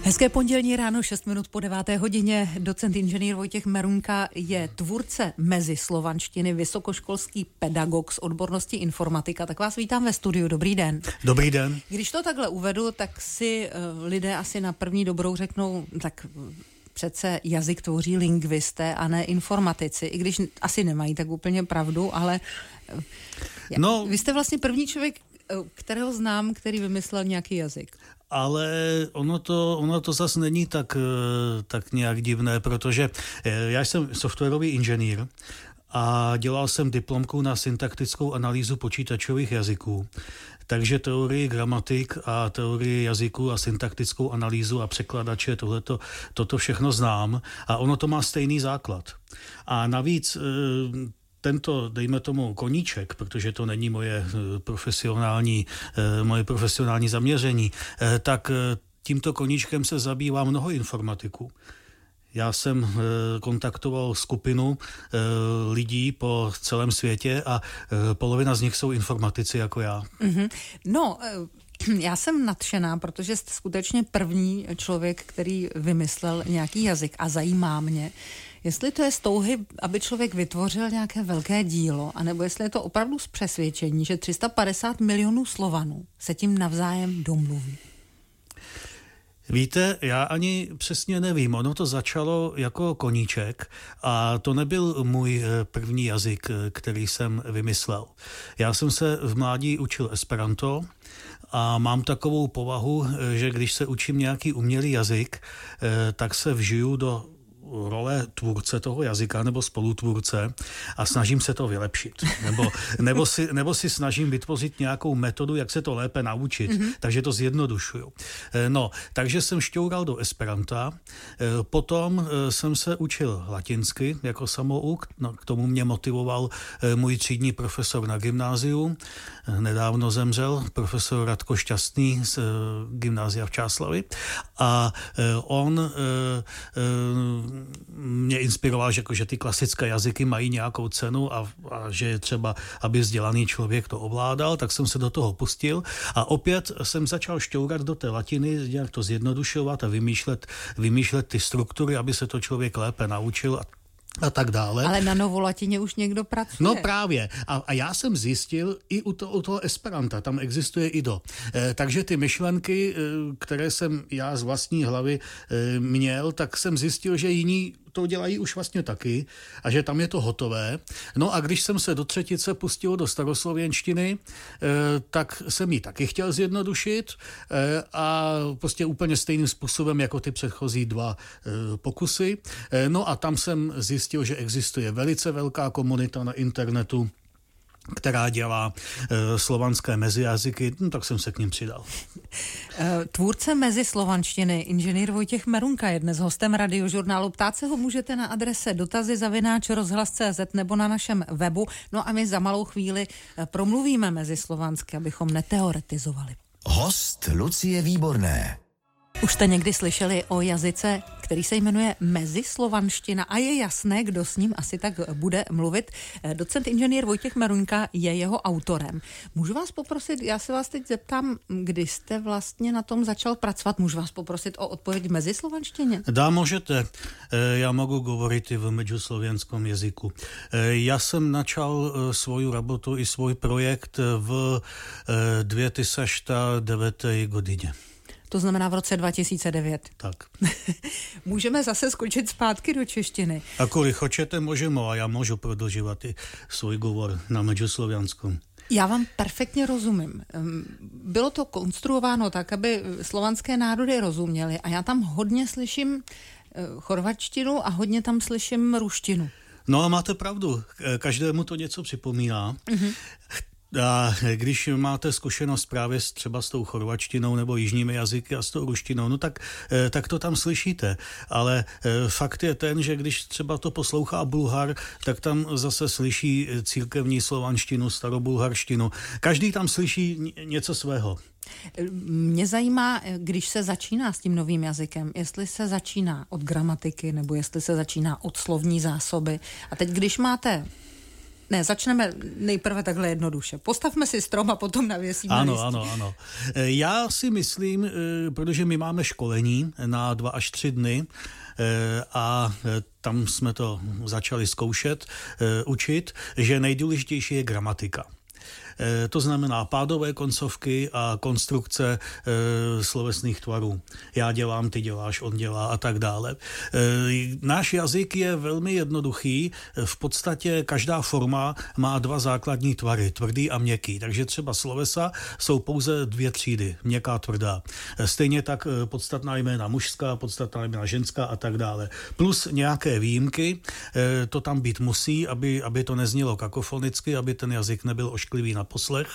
Hezké pondělní ráno, 6 minut po 9. hodině. Docent inženýr Vojtěch Merunka je tvůrce mezislovanštiny, vysokoškolský pedagog z odbornosti informatika. Tak vás vítám ve studiu. Dobrý den. Dobrý den. Když to takhle uvedu, tak si lidé asi na první dobrou řeknou, tak přece jazyk tvoří lingvisté a ne informatici. I když asi nemají tak úplně pravdu, ale vy jste vlastně první člověk, kterého znám, který vymyslel nějaký jazyk. Ale ono to zase není tak nějak divné, protože já jsem softwarový inženýr a dělal jsem diplomku na syntaktickou analýzu počítačových jazyků. Takže teorii gramatik a teorii jazyků a syntaktickou analýzu a překladače, toto všechno znám a ono to má stejný základ. A navíc tento, dejme tomu, koníček, protože to není moje profesionální zaměření, tak tímto koníčkem se zabývá mnoho informatiků. Já jsem kontaktoval skupinu lidí po celém světě a polovina z nich jsou informatici jako já. Mm-hmm. No, já jsem nadšená, protože jste skutečně první člověk, který vymyslel nějaký jazyk a zajímá mě, jestli to je z touhy, aby člověk vytvořil nějaké velké dílo, anebo jestli je to opravdu z přesvědčení, že 350 milionů Slovanů se tím navzájem domluví. Víte, já ani přesně nevím. Ono to začalo jako koníček a to nebyl můj první jazyk, který jsem vymyslel. Já jsem se v mládí učil esperanto a mám takovou povahu, že když se učím nějaký umělý jazyk, tak se vžiju do role tvůrce toho jazyka nebo spolutvůrce a snažím se to vylepšit. Nebo si snažím vytvořit nějakou metodu, jak se to lépe naučit. Mm-hmm. Takže to zjednodušuju. Takže jsem šťoural do esperanta. Potom jsem se učil latinsky jako samouk. K tomu mě motivoval můj třídní profesor na gymnáziu. Nedávno zemřel profesor Radko Šťastný z gymnázia v Čáslavi. A on mě inspiroval, že ty klasické jazyky mají nějakou cenu a že je třeba, aby vzdělaný člověk to ovládal, tak jsem se do toho pustil a opět jsem začal šťourat do té latiny, nějak to zjednodušovat a vymýšlet ty struktury, aby se to člověk lépe naučil a tak dále. Ale na novolatině už někdo pracuje. No právě. A já jsem zjistil i u toho esperanta, tam existuje i do. Takže ty myšlenky, které jsem já z vlastní hlavy měl, tak jsem zjistil, že jiní to dělají už vlastně taky a že tam je to hotové. No a když jsem se do třetice pustil do staroslověnštiny, tak jsem ji taky chtěl zjednodušit a prostě úplně stejným způsobem jako ty předchozí dva pokusy. No a tam jsem zjistil, že existuje velice velká komunita na internetu, která dělá slovanské mezijazyky, tak jsem se k nim přidal. Tvůrce mezislovanštiny, inženýr Vojtěch Merunka je dnes hostem Radiožurnálu. Ptát se ho můžete na adrese dotazy@rozhlas.cz nebo na našem webu. No a my za malou chvíli promluvíme mezislovansky, abychom neteoretizovali. Host Lucie Výborné. Už jste někdy slyšeli o jazyce, který se jmenuje mezislovanština a je jasné, kdo s ním asi tak bude mluvit. Docent inženýr Vojtěch Merunka je jeho autorem. Můžu vás poprosit, já se vás teď zeptám, kdy jste vlastně na tom začal pracovat, můžu vás poprosit o odpověď v mezislovanštině? Da, můžete. Já mohu govoriti v međuslovenskom jazyku. Já jsem načal svoju robotu i svůj projekt v 2009 godině. To znamená v roce 2009. Tak. Můžeme zase skočit zpátky do češtiny. Akoľvek chcete, môžeme, a ja môžu prodlžovat i svůj govor na međuslovianskom. Já vám perfektně rozumím. Bylo to konstruováno tak, aby slovanské národy rozuměly a já tam hodně slyším chorvačtinu a hodně tam slyším ruštinu. No a máte pravdu, každému to něco připomíná. Mm-hmm. A když máte zkušenost právě třeba s tou chorvačtinou nebo jižními jazyky a s tou ruštinou, no tak to tam slyšíte. Ale fakt je ten, že když třeba to poslouchá Bulhar, tak tam zase slyší církevní slovanštinu, starobulharštinu. Každý tam slyší něco svého. Mě zajímá, když se začíná s tím novým jazykem, jestli se začíná od gramatiky nebo jestli se začíná od slovní zásoby. A teď, když máte Ne, začneme nejprve takhle jednoduše. Postavme si strom a potom navěsíme listí. Ano. Já si myslím, protože my máme školení na 2 až 3 dny a tam jsme to začali zkoušet, učit, že nejdůležitější je gramatika. To znamená pádové koncovky a konstrukce slovesných tvarů. Já dělám, ty děláš, on dělá a tak dále. Náš jazyk je velmi jednoduchý. V podstatě každá forma má 2 základní tvary, tvrdý a měkký. Takže třeba slovesa jsou pouze 2 třídy, měkká, tvrdá. Stejně tak podstatná jména mužská, podstatná jména ženská a tak dále. Plus nějaké výjimky, to tam být musí, aby to neznělo kakofonicky, aby ten jazyk nebyl ošklivý na poslech,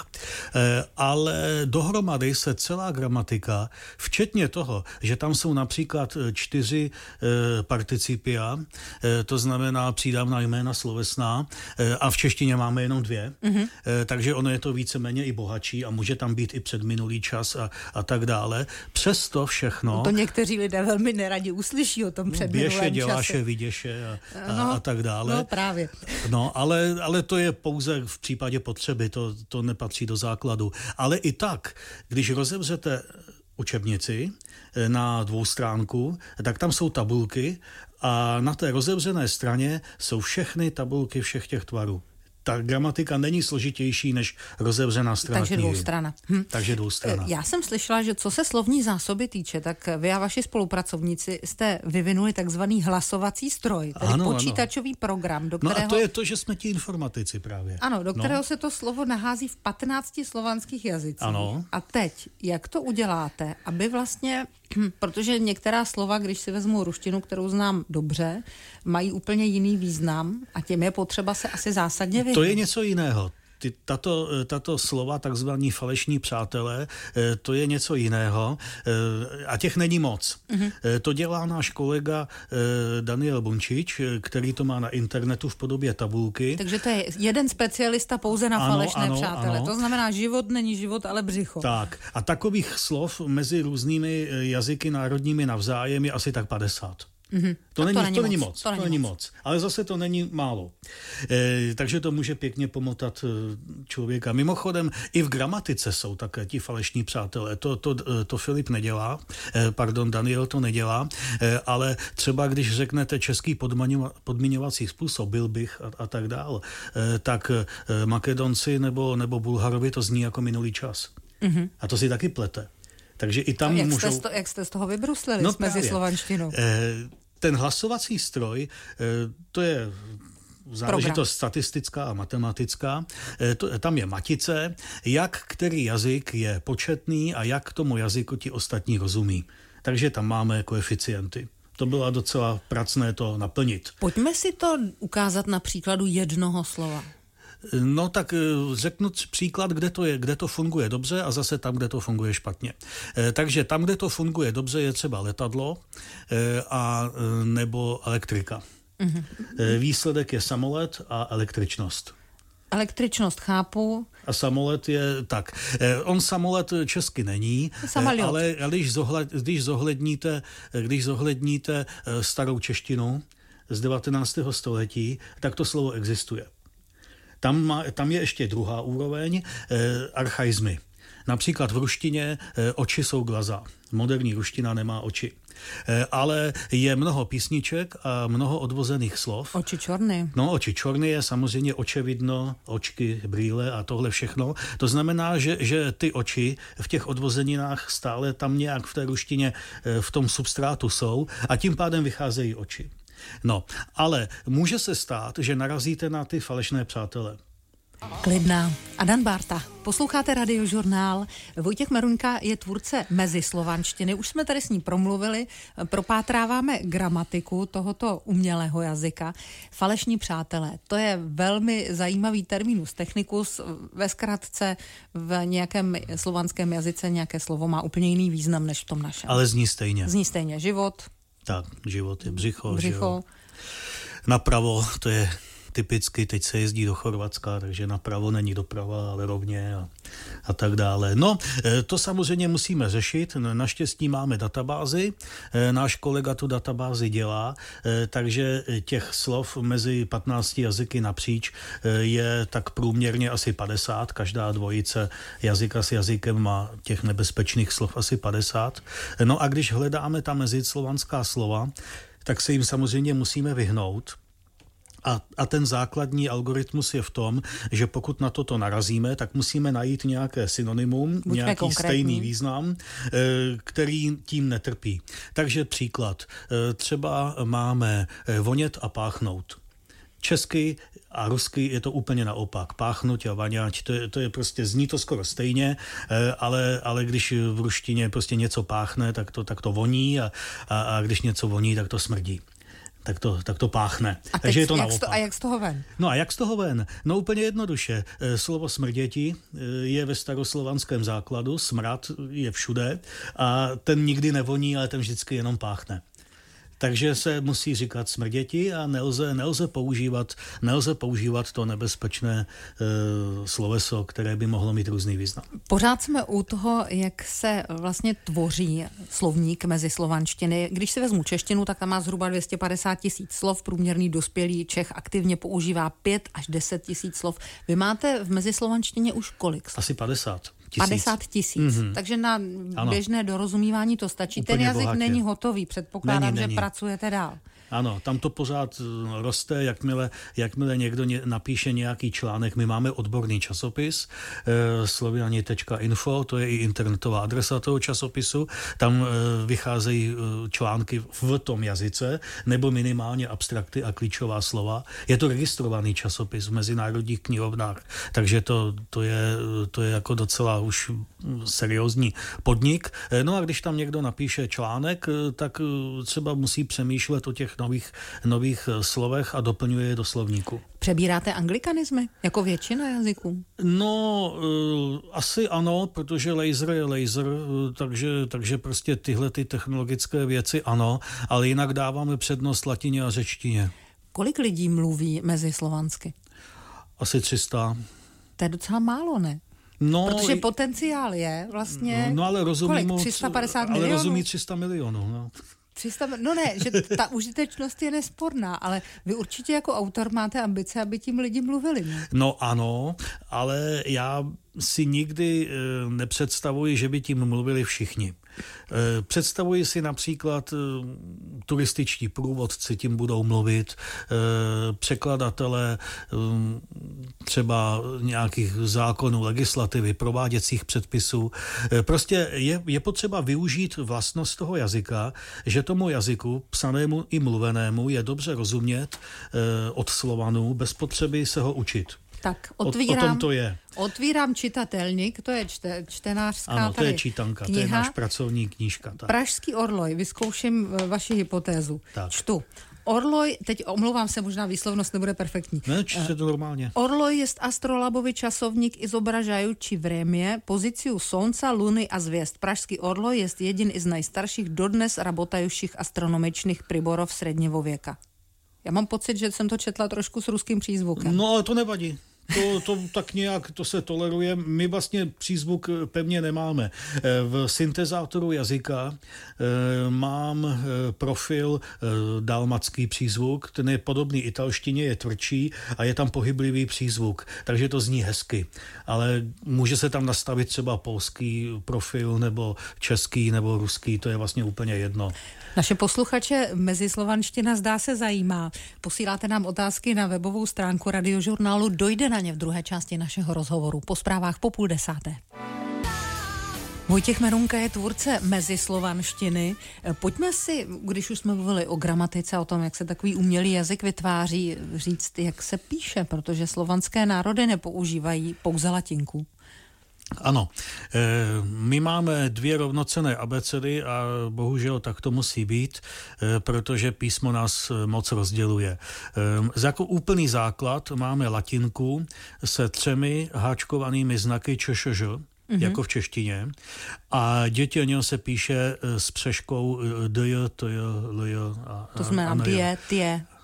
ale dohromady se celá gramatika, včetně toho, že tam jsou například 4 participia, to znamená přídavná jména slovesná, a v češtině máme jenom 2, takže ono je to víceméně i bohatší a může tam být i předminulý čas a tak dále. Přesto všechno... To někteří lidé velmi neradi uslyší o tom předminulém čase. Běše, děláše, viděše a tak dále. No právě. No, ale to je pouze v případě potřeby, to nepatří do základu. Ale i tak, když rozevřete učebnici na 2 stránku, tak tam jsou tabulky a na té rozevřené straně jsou všechny tabulky všech těch tvarů. Ta gramatika není složitější než rozevřená strana. Takže 2strana. Takže 2strana. Já jsem slyšela, že co se slovní zásoby týče, tak vy a vaši spolupracovníci jste vyvinuli takzvaný hlasovací stroj, tedy počítačový program, do kterého... No a to je to, že jsme ti informatici právě. Ano, do kterého se to slovo nahází v 15 slovanských jazycích. Ano. A teď, jak to uděláte, aby vlastně, protože některá slova, když si vezmu ruštinu, kterou znám dobře, mají úplně jiný význam a těm je potřeba se asi zásadně vyhnout. To je něco jiného. Tato slova, takzvaní falešní přátelé, to je něco jiného a těch není moc. To dělá náš kolega Daniel Bunčič, který to má na internetu v podobě tabulky. Takže to je jeden specialista pouze na falešné přátelé. To znamená, život není život, ale břicho. Tak. A takových slov mezi různými jazyky národními navzájem je asi tak 50. To není moc. Ale zase to není málo. Takže to může pěkně pomotat člověka. Mimochodem, i v gramatice jsou také ti falešní přátelé. To Filip nedělá, Daniel to nedělá, ale třeba když řeknete český podmiňovací způsob, byl bych a tak dál, tak Makedonci nebo Bulharovi to zní jako minulý čas. A to si taky plete. Takže i tam jak jste z toho vybruslili mezi slovanštinou? Ten hlasovací stroj, to je záležitost statistická a matematická. Tam je matice, jak který jazyk je početný a jak k tomu jazyku ti ostatní rozumí. Takže tam máme koeficienty. To bylo docela pracné to naplnit. Pojďme si to ukázat na příkladu jednoho slova. No tak řeknu příklad, kde to funguje dobře a zase tam, kde to funguje špatně. Takže tam, kde to funguje dobře, je třeba letadlo a nebo elektrika. Výsledek je samolet a električnost. Električnost chápu. A samolet je tak. On samolet česky není, ale když zohledníte starou češtinu z 19. století, tak to slovo existuje. Tam je ještě druhá úroveň, archaizmy. Například v ruštině oči jsou glaza. Moderní ruština nemá oči. Ale je mnoho písniček a mnoho odvozených slov. Oči čorny. No, oči čorny je samozřejmě očevidno, očky, brýle a tohle všechno. To znamená, že ty oči v těch odvozeninách stále tam nějak v té ruštině v tom substrátu jsou a tím pádem vycházejí oči. No, ale může se stát, že narazíte na ty falešné přátele. Klidná. Adam Bárta. Posloucháte Radiožurnál. Vojtěch Meruňka je tvůrce mezislovanštiny. Už jsme tady s ní promluvili, propátráváme gramatiku tohoto umělého jazyka. Falešní přátelé, to je velmi zajímavý terminus technicus. Ve zkratce v nějakém slovanském jazyce nějaké slovo má úplně jiný význam než v tom našem. Ale zní stejně. Zní stejně. Život. Tak, život je břicho. Napravo, to je typicky teď se jezdí do Chorvatska, takže napravo není doprava, ale rovně a tak dále. No, to samozřejmě musíme řešit. Naštěstí máme databázi. Náš kolega tu databázi dělá, takže těch slov mezi 15 jazyky napříč je tak průměrně asi 50. Každá dvojice jazyka s jazykem má těch nebezpečných slov asi 50. No a když hledáme ta mezislovanská slova, tak se jim samozřejmě musíme vyhnout. A ten základní algoritmus je v tom, že pokud na toto narazíme, tak musíme najít nějaké synonymum, nějaký stejný význam, který tím netrpí. Takže příklad. Třeba máme vonět a páchnout. Česky a rusky je to úplně naopak. Páchnout a vaňať, to je prostě, zní to skoro stejně, ale když v ruštině prostě něco páchne, tak to voní a když něco voní, tak to smrdí. Tak to páchne. Takže je to naopak. A jak z toho ven? No a jak z toho ven? No úplně jednoduše. Slovo smrděti je ve staroslovanském základu, smrad je všude a ten nikdy nevoní, ale ten vždycky jenom páchne. Takže se musí říkat smrděti a nelze používat to nebezpečné sloveso, které by mohlo mít různý význam. Pořád jsme u toho, jak se vlastně tvoří slovník mezislovanštiny. Když si vezmu češtinu, tak tam má zhruba 250 000 slov. Průměrný dospělý Čech aktivně používá 5 až 10 000 slov. Vy máte v mezislovanštině už kolik slov? Asi 50 000. Takže na běžné dorozumívání to stačí. Úplně ten jazyk není hotový, předpokládám, že pracujete dál. Ano, tam to pořád roste, jakmile někdo napíše nějaký článek. My máme odborný časopis sloviani.info, to je i internetová adresa toho časopisu. Tam vycházejí články v tom jazyce, nebo minimálně abstrakty a klíčová slova. Je to registrovaný časopis v mezinárodních knihovnách, takže to je jako docela už seriózní podnik. No a když tam někdo napíše článek, tak třeba musí přemýšlet o těch nových slovech a doplňuje je do slovníku. Přebíráte anglikanismy jako většina jazyků? No, asi ano, protože laser je laser, takže prostě tyhle ty technologické věci ano, ale jinak dáváme přednost latině a řečtině. Kolik lidí mluví mezislovansky? Asi 300. To je docela málo, ne? No, protože potenciál je vlastně... No ale rozumí mu... 350 milionů? Ale rozumí 300 milionů, no. 300, no ne, že ta užitečnost je nesporná, ale vy určitě jako autor máte ambice, aby tím lidi mluvili. Ne? No ano, ale já si nikdy nepředstavuji, že by tím mluvili všichni. Představuji si například turističtí průvodci tím budou mluvit, překladatelé třeba nějakých zákonů, legislativy, prováděcích předpisů. Prostě je potřeba využít vlastnost toho jazyka, že tomu jazyku, psanému i mluvenému, je dobře rozumět od Slovanů, bez potřeby se ho učit. Tak o tom to je. Otvírám čitatelník, to je čtenářská ano, to je čítanka, kniha. To je náš pracovní knížka. Tak. Pražský orloj, vyzkouším vaši hypotézu. Tak. Čtu. Orloj, teď omlouvám se, možná výslovnost nebude perfektní. Ne, čte to normálně. Orloj jest astrolabowy czasownik izobražajući vremie, poziciju Slunca, Luny a zvězd. Pražský orloj jest jedin z najstarších dodnes rabotajuších astronomičných přiborov středního věka. Já mám pocit, že jsem to četla trošku s ruským přízvukem. No, ale to nevadí. To tak nějak, to se toleruje. My vlastně přízvuk pevně nemáme. V syntezátoru jazyka mám profil dalmatský přízvuk, ten je podobný italštině, je tvrdší a je tam pohyblivý přízvuk, takže to zní hezky. Ale může se tam nastavit třeba polský profil nebo český nebo ruský, to je vlastně úplně jedno. Naše posluchače mezislovanština zdá se zajímá. Posíláte nám otázky na webovou stránku Radiožurnálu, dojde na ně v druhé části našeho rozhovoru po zprávách po 9:30. Vojtěch Merunka je tvůrce mezislovanštiny. Pojďme si, když už jsme mluvili o gramatice, o tom, jak se takový umělý jazyk vytváří, říct, jak se píše, protože slovanské národy nepoužívají pouze latinku. Ano, my máme 2 rovnocenné abecedy a bohužel tak to musí být, protože písmo nás moc rozděluje. Jako úplný základ máme latinku se 3 háčkovanými znaky ČŠŽ, jako v češtině, a dětěňo se píše s přeškou DJ, TJ, LJ a to znamená bě, tě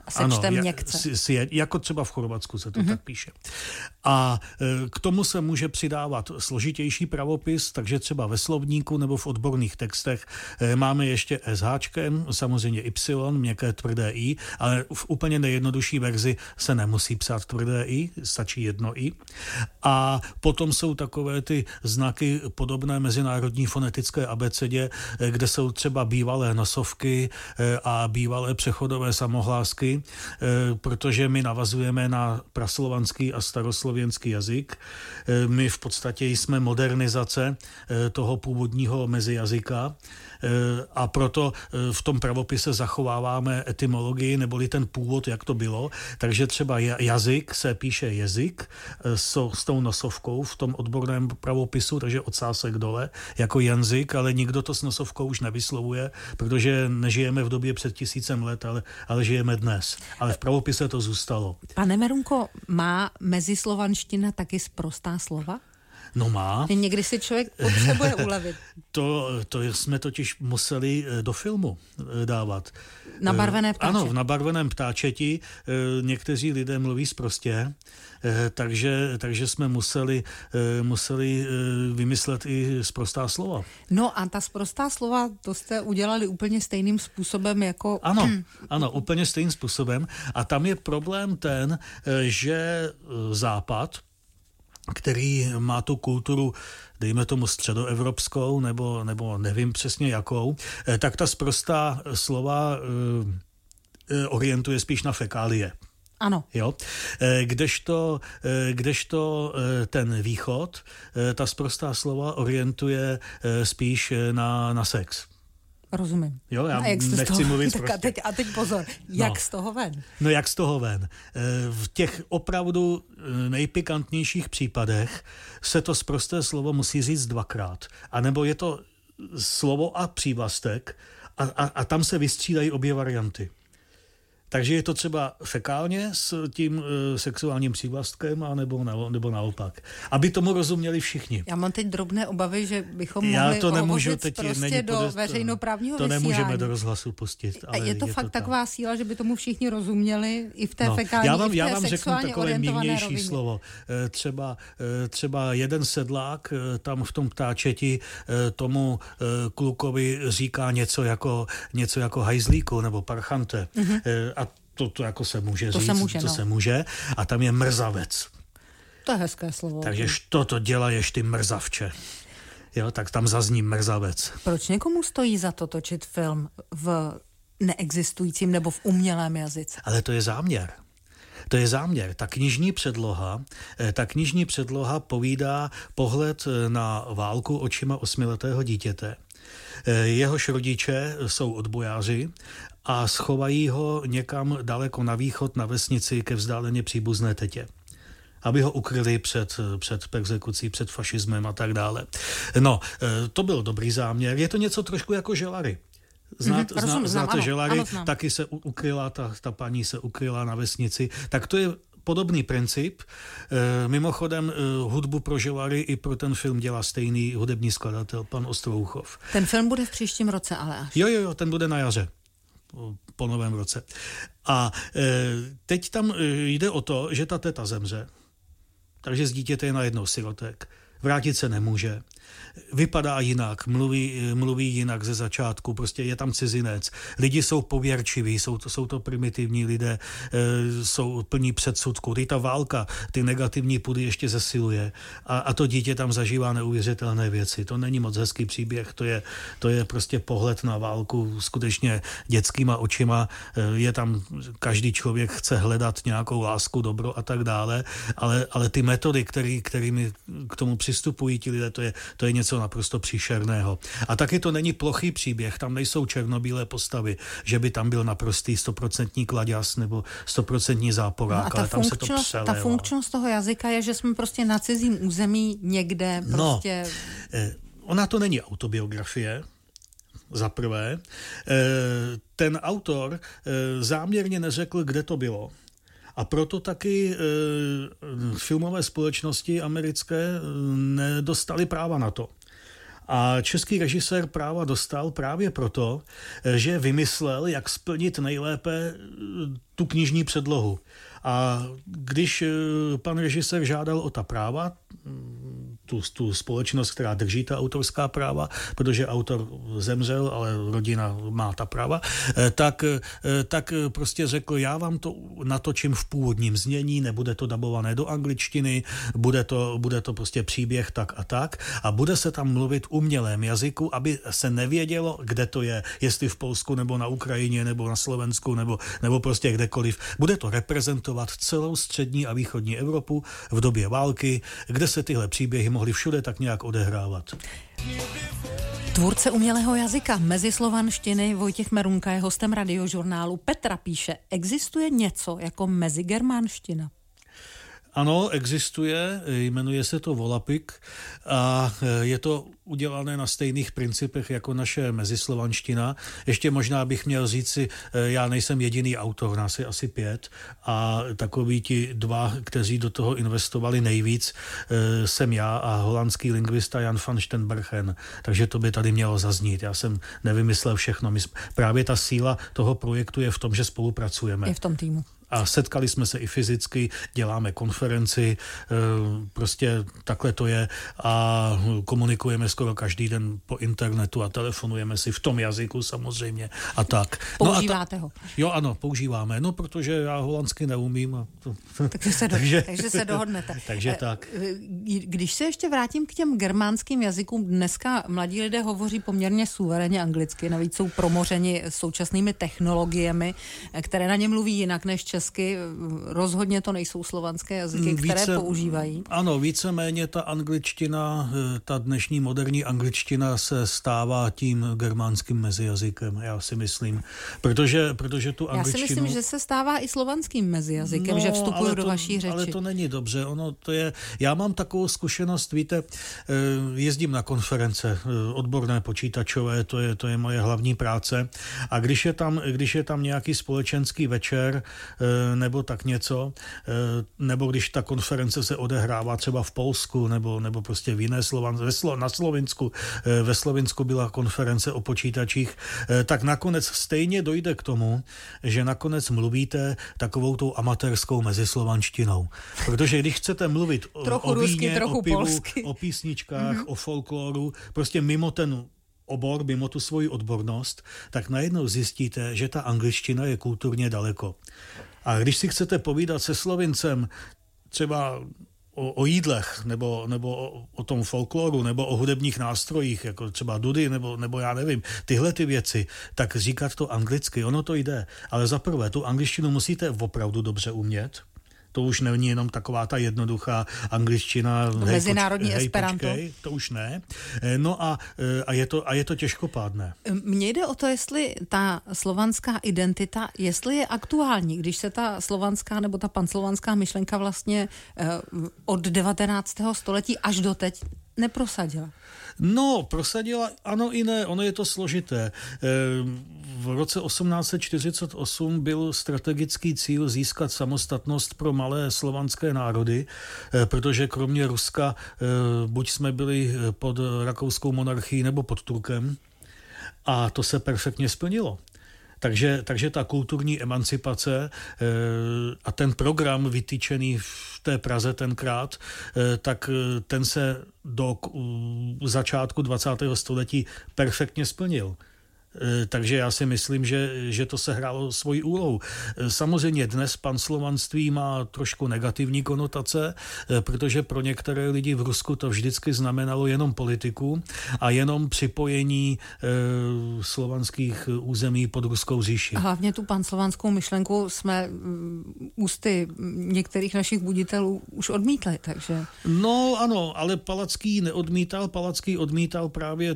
sečtem měkce. Jako třeba v Chorvatsku se to tak píše. A k tomu se může přidávat složitější pravopis, takže třeba ve slovníku nebo v odborných textech máme ještě s háčkem, samozřejmě Y, měkké tvrdé I, ale v úplně nejjednodušší verzi se nemusí psát tvrdé I, stačí jedno I. A potom jsou takové ty znaky podobné mezinárodní fonetické abecedě, kde jsou třeba bývalé nosovky a bývalé přechodové samohlásky, protože my navazujeme na praslovanský a staroslověnský jazyk. My v podstatě jsme modernizace toho původního mezijazyka a proto v tom pravopise zachováváme etymologii neboli ten původ, jak to bylo. Takže třeba jazyk se píše jezik s tou nosovkou v tom odborném pravopisu, takže odsásek dole jako jazyk, ale nikdo to s nosovkou už nevyslovuje, protože nežijeme v době před 1000 let, ale žijeme dnes. Ale v pravopise to zůstalo. Pane Merunko, má mezislovanština taky sprostá slova? No má. Někdy si člověk potřebuje ulevit. To jsme totiž museli do filmu dávat. Na barvené ptáče. Ano, v nabarveném ptáčeti někteří lidé mluví sprostě, takže jsme museli vymyslet i sprostá slova. No a ta sprostá slova, to jste udělali úplně stejným způsobem jako... Ano, úplně stejným způsobem. A tam je problém ten, že Západ, který má tu kulturu, dejme tomu středoevropskou, nebo nevím přesně jakou, tak ta sprostá slova orientuje spíš na fekálie. Ano. Jo? Kdežto ten východ, ta sprostá slova orientuje spíš na sex. Rozumím. Jo, já nechci mluvit prostě. A teď pozor, jak z toho ven? No jak z toho ven? V těch opravdu nejpikantnějších případech se to sprosté slovo musí říct dvakrát. A nebo je to slovo a přívlastek a tam se vystřídají obě varianty. Takže je to třeba fekálně s tím sexuálním přívlastkem, nebo naopak. Aby tomu rozuměli všichni. Já mám teď drobné obavy, že bychom mohli hovořit prostě do veřejnoprávního vysílání. To nemůžeme do rozhlasu pustit. Ale je to fakt taková síla, že by tomu všichni rozuměli i v té fekální, já vám řeknu takové mírnější slovo. Třeba jeden sedlák tam v tom ptáčeti tomu klukovi říká něco jako hajzlíku nebo parchante. A to jako se může říct, se může. A tam je mrzavec. To je hezké slovo. Takže to dělaješ ty mrzavče. Jo, tak tam zazní mrzavec. Proč někomu stojí za to točit film v neexistujícím nebo v umělém jazyce? Ale to je záměr. To je záměr. Ta knižní předloha povídá pohled na válku očima 8letého dítěte. Jehož rodiče jsou odbojáři a schovají ho někam daleko na východ, na vesnici ke vzdáleně příbuzné tetě, aby ho ukryli před perzekucí, před fašismem a tak dále. No, to byl dobrý záměr. Je to něco trošku jako Želary. Znáte Želary? Taky se ukryla, ta paní se ukryla na vesnici. Tak to je podobný princip. Mimochodem hudbu pro Želary i pro ten film dělá stejný hudební skladatel, pan Ostrouchov. Ten film bude v příštím roce, ale až. Jo, ten bude na jaře. Po novém roce. A teď tam jde o to, že ta teta zemře. Takže z dítěte je najednou sirotek. Vrátit se nemůže. Vypadá jinak, mluví jinak ze začátku, prostě je tam cizinec. Lidi jsou pověrčiví, jsou to primitivní lidé, jsou plní předsudků. Ta válka, ty negativní pudy ještě zesiluje a to dítě tam zažívá neuvěřitelné věci. To není moc hezký příběh, to je prostě pohled na válku skutečně dětskýma očima. Je tam, každý člověk chce hledat nějakou lásku, dobro a tak dále, ale ty metody, kterými k tomu přistupují ti lidé, to je něco naprosto příšerného. A taky to není plochý příběh, tam nejsou černobílé postavy, že by tam byl naprostý 100% kladěz nebo 100% záporák, ale tam se to přelévá. Ta funkčnost toho jazyka je, že jsme prostě na cizím území někde prostě... Ona to není autobiografie, za prvé. Ten autor záměrně neřekl, kde to bylo. A proto taky filmové společnosti americké nedostaly práva na to. A český režisér práva dostal právě proto, že vymyslel, jak splnit nejlépe tu knižní předlohu. A když pan režisér žádal o ta práva, tu společnost, která drží ta autorská práva, protože autor zemřel, ale rodina má ta práva, tak prostě řekl, já vám to natočím v původním znění, nebude to dabované do angličtiny, bude to prostě příběh tak a bude se tam mluvit umělém jazyku, aby se nevědělo, kde to je, jestli v Polsku nebo na Ukrajině nebo na Slovensku nebo prostě kdekoliv. Bude to reprezentovat celou střední a východní Evropu v době války, kde se tyhle příběhy mohly všude tak nějak odehrávat. Tvůrce umělého jazyka mezislovanštiny Vojtěch Merunka je hostem Radiožurnálu. Petra píše, existuje něco jako mezigermánština? Ano, existuje, jmenuje se to Volapik a je to udělané na stejných principech jako naše mezislovanština. Ještě možná bych měl říci, já nejsem jediný autor, nás je asi 5 a takoví ti 2, kteří do toho investovali nejvíc, jsem já a holandský lingvista Jan van Stenbergen. Takže to by tady mělo zaznít. Já jsem nevymyslel všechno. Právě ta síla toho projektu je v tom, že spolupracujeme. Je v tom týmu. A setkali jsme se i fyzicky, děláme konferenci, prostě takhle to je a komunikujeme skoro každý den po internetu a telefonujeme si v tom jazyku samozřejmě a tak. Používáte ho? Jo, ano, používáme, protože já holandsky neumím. Takže se dohodnete. Takže tak. Když se ještě vrátím k těm germánským jazykům, dneska mladí lidé hovoří poměrně suverénně anglicky, navíc jsou promořeni současnými technologiemi, které na ně mluví jinak než česky. Rozhodně to nejsou slovanské jazyky, které používají. Ano, víceméně ta angličtina, ta dnešní moderní angličtina se stává tím germánským mezijazykem, já si myslím. Protože tu angličtinu... Já si myslím, že se stává i slovanským mezijazykem, že vstupují do vaší řeči. Ale to není dobře. Já mám takovou zkušenost, víte, jezdím na konference odborné počítačové, to je moje hlavní práce. A když je tam nějaký společenský večer, nebo tak něco, nebo když ta konference se odehrává třeba v Polsku, nebo prostě v jiné na Slovinsku, ve Slovinsku byla konference o počítačích, tak nakonec stejně dojde k tomu, že nakonec mluvíte takovou tou amatérskou mezislovanštinou. Protože když chcete mluvit o víně, o pivu, polsky, o písničkách, o folkloru, prostě mimo ten obor, mimo tu svoji odbornost, tak najednou zjistíte, že ta angličtina je kulturně daleko. A když si chcete povídat se Slovincem třeba o jídlech, nebo o tom folkloru, nebo o hudebních nástrojích, jako třeba dudy, nebo já nevím, tyhle ty věci, tak říkat to anglicky, ono to jde. Ale zaprvé, tu angličtinu musíte opravdu dobře umět. To už není jenom taková ta jednoduchá angličtina. Mezinárodní esperanto. To už ne. No a je to těžkopádné. Mně jde o to, jestli ta slovanská identita, jestli je aktuální, když se ta slovanská nebo ta panslovanská myšlenka vlastně od 19. století až do teď neprosadila. No, prosadila, ano i ne, ono je to složité. V roce 1848 byl strategický cíl získat samostatnost pro malé slovanské národy, protože kromě Ruska buď jsme byli pod rakouskou monarchií nebo pod Turkem a to se perfektně splnilo. Takže ta kulturní emancipace a ten program vytýčený v té Praze tenkrát, tak ten se do začátku 20. století perfektně splnil. Takže já si myslím, že to sehrálo svoji úlohu. Samozřejmě dnes panslovanství má trošku negativní konotace, protože pro některé lidi v Rusku to vždycky znamenalo jenom politiku a jenom připojení slovanských území pod ruskou říši. Hlavně tu panslovanskou myšlenku jsme ústy některých našich buditelů už odmítli, takže... No ano, ale Palacký neodmítal, Palacký odmítal právě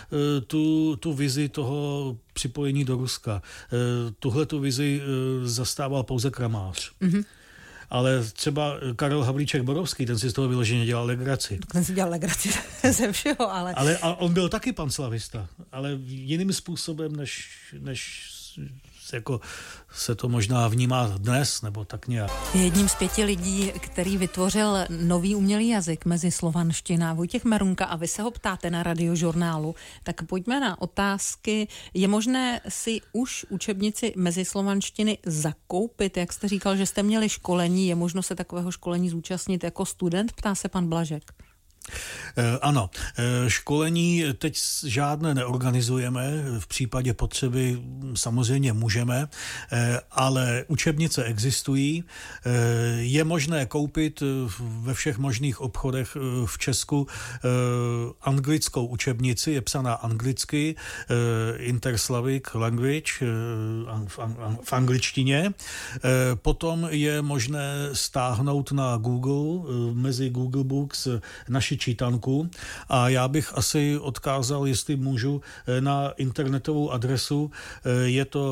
tu vizi toho připojení do Ruska. Tuhletu vizi zastával pouze Kramář. Mm-hmm. Ale třeba Karel Havlíček-Borovský, ten si z toho vyloženě dělal legraci. Ten si dělal legraci ze všeho, ale... A on byl taky panslavista, ale jiným způsobem, než jako se to možná vnímá dnes, nebo tak nějak. Jedním z 5 lidí, který vytvořil nový umělý jazyk mezislovanština, Vojtěch Merunka, a vy se ho ptáte na Radiožurnálu, tak pojďme na otázky. Je možné si už učebnici mezislovanštiny zakoupit? Jak jste říkal, že jste měli školení, je možno se takového školení zúčastnit jako student? Ptá se pan Blažek. Ano, školení teď žádné neorganizujeme, v případě potřeby samozřejmě můžeme, ale učebnice existují, je možné koupit ve všech možných obchodech v Česku anglickou učebnici, je psaná anglicky, Interslavic Language v angličtině, potom je možné stáhnout na Google, mezi Google Books naši čítanku a já bych asi odkázal, jestli můžu, na internetovou adresu, je to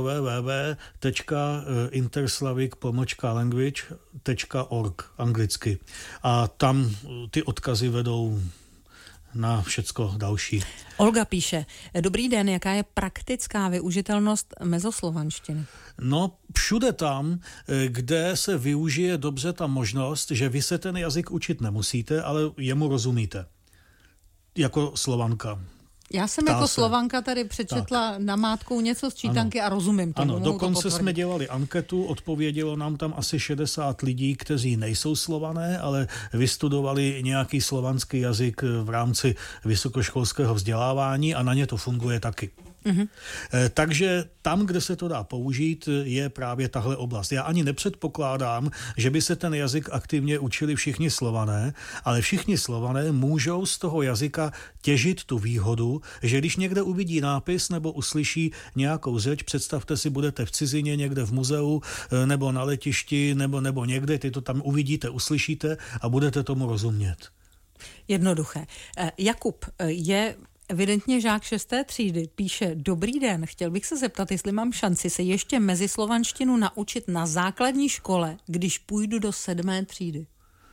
www.interslavic-language.org anglicky a tam ty odkazy vedou na všecko další. Olga píše, dobrý den, jaká je praktická využitelnost mezoslovanštiny? No, všude tam, kde se využije dobře ta možnost, že vy se ten jazyk učit nemusíte, ale jemu rozumíte. Jako Slovanka. Já jsem jako Slovanka tady přečetla namátkou něco z čítanky a rozumím tomu. Ano, dokonce jsme dělali anketu, odpovědělo nám tam asi 60 lidí, kteří nejsou Slované, ale vystudovali nějaký slovanský jazyk v rámci vysokoškolského vzdělávání a na ně to funguje taky. Mm-hmm. Takže tam, kde se to dá použít, je právě tahle oblast. Já ani nepředpokládám, že by se ten jazyk aktivně učili všichni Slované, ale všichni Slované můžou z toho jazyka těžit tu výhodu, že když někde uvidí nápis nebo uslyší nějakou řeč, představte si, budete v cizině někde v muzeu nebo na letišti nebo někde, ty to tam uvidíte, uslyšíte a budete tomu rozumět. Jednoduché. Jakub je evidentně žák 6. třídy, píše, dobrý den, chtěl bych se zeptat, jestli mám šanci se ještě mezislovanštinu naučit na základní škole, když půjdu do 7. třídy.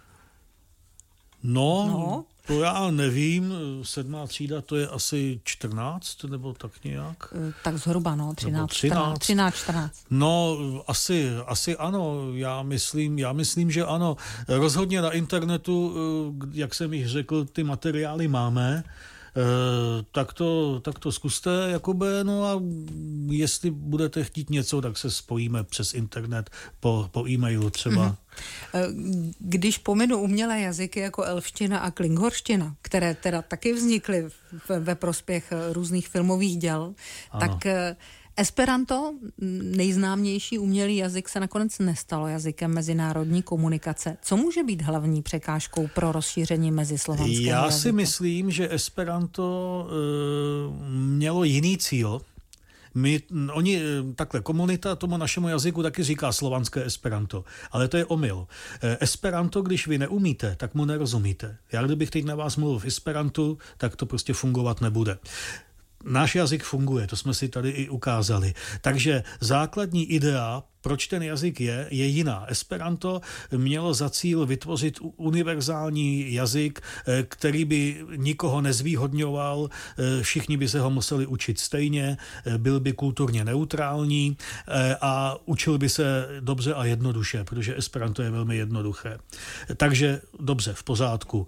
No, to já nevím, 7. třída to je asi 14, nebo tak nějak? Tak zhruba, 13, 14. No, asi ano, já myslím, že ano. Rozhodně na internetu, jak jsem již řekl, ty materiály máme, tak to zkuste, Jakube, no a jestli budete chtít něco, tak se spojíme přes internet po e-mailu třeba. Když pominu umělé jazyky jako elfština a klinghorština, které teda taky vznikly ve prospěch různých filmových děl, ano. Tak Esperanto, nejznámější umělý jazyk, se nakonec nestalo jazykem mezinárodní komunikace. Co může být hlavní překážkou pro rozšíření mezislovanského jazyka? Já si myslím, že Esperanto mělo jiný cíl. Oni, takhle, komunita tomu našemu jazyku taky říká slovanské Esperanto, ale to je omyl. Esperanto, když vy neumíte, tak mu nerozumíte. Já kdybych teď na vás mluvil v Esperantu, tak to prostě fungovat nebude. Náš jazyk funguje, to jsme si tady i ukázali. Takže základní idea, proč ten jazyk je jiná. Esperanto mělo za cíl vytvořit univerzální jazyk, který by nikoho nezvýhodňoval, všichni by se ho museli učit stejně, byl by kulturně neutrální a učil by se dobře a jednoduše, protože Esperanto je velmi jednoduché. Takže dobře, v pořádku.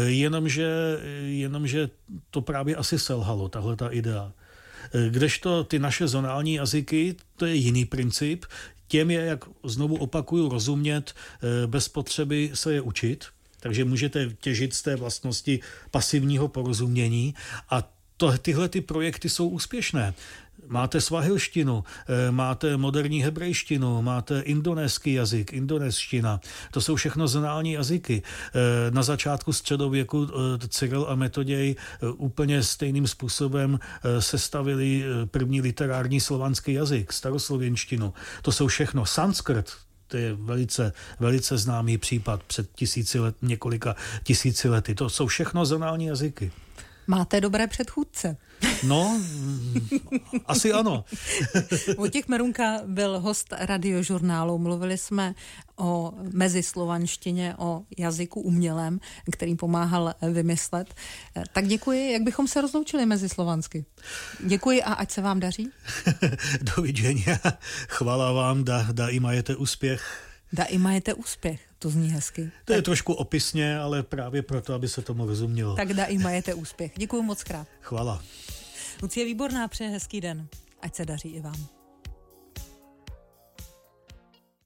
Jenomže to právě asi selhalo, tahle ta idea. Kdežto ty naše zonální jazyky, to je jiný princip, těm je, jak znovu opakuju, rozumět bez potřeby se je učit, takže můžete těžit z té vlastnosti pasivního porozumění a tyhle ty projekty jsou úspěšné. Máte svahilštinu, máte moderní hebrejštinu, máte indonéský jazyk, indonésština. To jsou všechno zonální jazyky. Na začátku středověku Cyril a Metoděj úplně stejným způsobem sestavili první literární slovanský jazyk, staroslověnštinu. To jsou všechno sanskrt. To je velice, velice známý případ před několika tisíci lety. To jsou všechno zonální jazyky. Máte dobré předchůdce. No, asi ano. Vojtěch Merunka byl host Radiožurnálu. Mluvili jsme o mezislovanštině, o jazyku umělém, kterým pomáhal vymyslet. Tak děkuji, jak bychom se rozloučili mezislovansky. Děkuji a ať se vám daří. Dovidenia. Chvala vám, da i majete úspěch. Da i majete úspěch, to zní hezky. To je trošku opisně, ale právě proto, aby se tomu rozumělo. Tak da i majete úspěch. Děkuji moc krát. Chvala. Lucie Výborná přeje hezký den. Ať se daří i vám.